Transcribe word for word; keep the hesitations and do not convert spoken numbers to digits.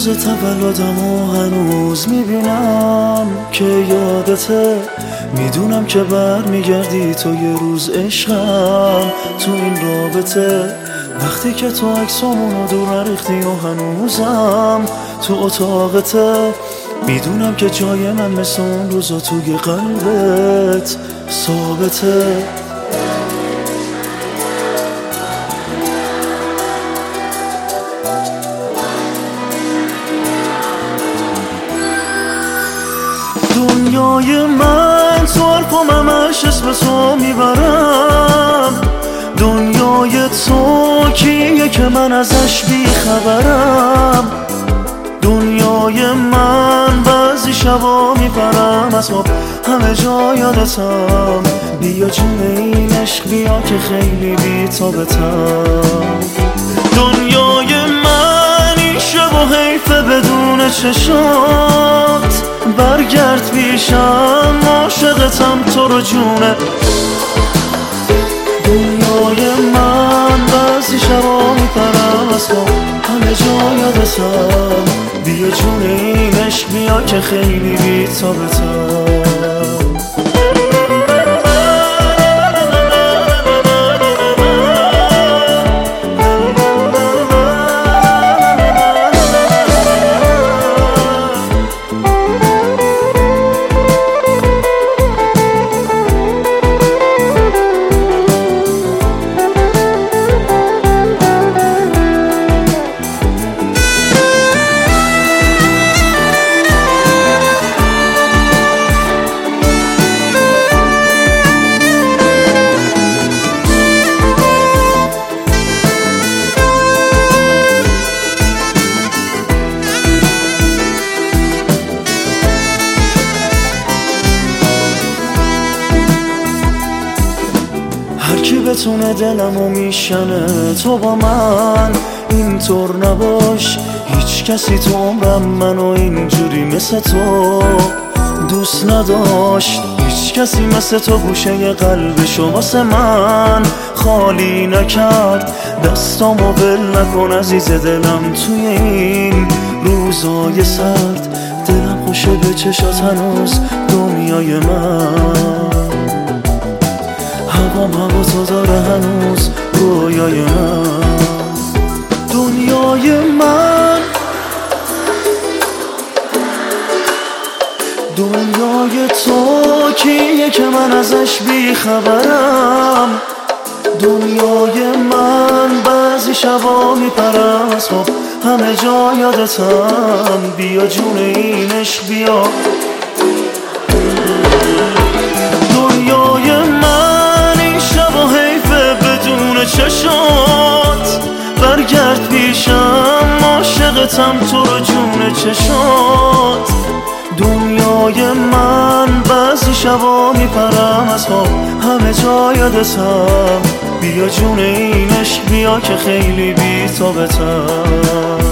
روز تولدم و هنوز میبینم که یادته، میدونم که بر میگردی تو یه روز عشقم تو این رابطه. وقتی که تو عکسامونو دور نریختی و هنوزم تو اتاقته، میدونم که جای من مثل اون روزا توی قلبت ثابته. دنیای من تو حرفم همش اسم تو میبرم، دنیای تو کیه که من ازش بیخبرم. دنیای من بعضی شبا میپرم از خواب همه جا یادتم، بیا جون این عشق بیا که خیلی بی تابتم. دنیای من این شب و حیفه بدون چشات، برگرد پیشم عاشقتم تو رو جونه. دنیای من بعضی شبا میپرم از خواب همه جا یادتم، بیا جون این عشق بیا که خیلی بی تابتم. هرکی بتونه دلمو میشنه تو با من اینطور نباش. هیچ کسی تو عمرم منو اینجوری مثل تو دوست نداشت. هیچ کسی مثل تو گوشه قلبشو واسه من خالی نکرد. دستامو ول نکن عزیز دلم توی این روزای سرد. دلم خوشه به چشات هنوز دنیای من، هوام هوا تو داره هنوز رویای من. دنیای من دنیای تو کیه که من ازش بیخبرم. دنیای من بعضی شبا میپرم از خواب همه جا یادتم، بیا جون این عشق بیا. دنیای من این شب و حیفه بدون چشات، برگرد پیشم عاشقتم تو رو جون چشات. دنیای من بعضی شبا میپرم از خواب همه جا یادتم، بیا جون این عشق بیا که خیلی بی تابتم.